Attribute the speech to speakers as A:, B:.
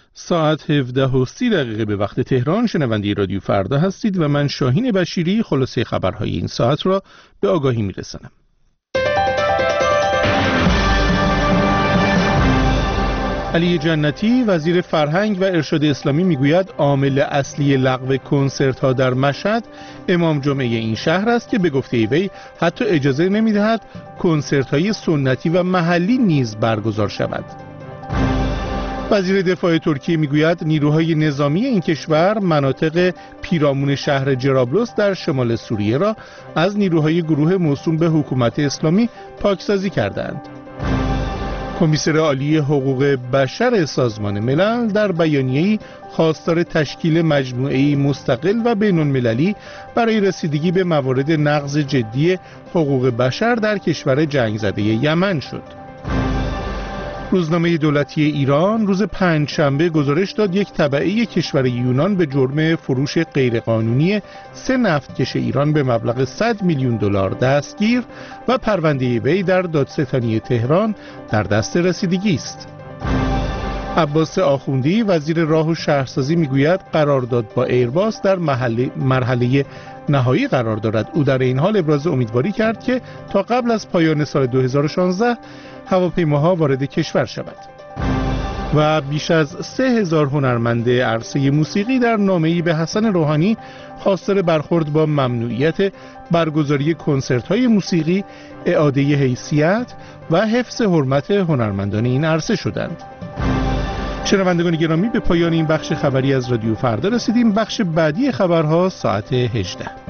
A: ساعت 17:30 به وقت تهران شنونده رادیو فردا هستید و من شاهین بشیری خلاصه خبرهای این ساعت را به آگاهی میرسانم. علی جنتی وزیر فرهنگ و ارشاد اسلامی میگوید عامل اصلی لغو کنسرت‌ها در مشهد امام جمعه این شهر است که به گفته وی حتی اجازه نمی‌دهد کنسرت‌های سنتی و محلی نیز برگزار شود. وزیر دفاع ترکیه میگوید نیروهای نظامی این کشور مناطق پیرامون شهر جرابلس در شمال سوریه را از نیروهای گروه موسوم به حکومت اسلامی پاکسازی کردند. کمیسر عالی حقوق بشر سازمان ملل در بیانیه‌ای خواستار تشکیل مجموعه‌ای مستقل و بین‌المللی برای رسیدگی به موارد نقض جدی حقوق بشر در کشور جنگ زده یمن شد. روزنامه دولتی ایران روز پنجشنبه گزارش داد یک تبعه کشور یونان به جرم فروش غیرقانونی 3 نفتکش ایران به مبلغ 100 میلیون دلار دستگیر و پرونده وی در دادستانی تهران در دست رسیدگی است. عباس آخوندی وزیر راه و شهرسازی میگوید قرارداد با ایرباس در مرحله نهایی قرار دارد. او در این حال ابراز امیدواری کرد که تا قبل از پایان سال 2016 هواپیماها وارد کشور شود. و بیش از 3000 هنرمند عرصه موسیقی در نامه‌ای به حسن روحانی خواستار برخورد با ممنوعیت برگزاری کنسرت‌های موسیقی، اعاده حیثیت و حفظ حرمت هنرمندان این عرصه شدند. شنوندگان گرامی، به پایان این بخش خبری از رادیو فردا رسیدیم. بخش بعدی خبرها ساعت 18.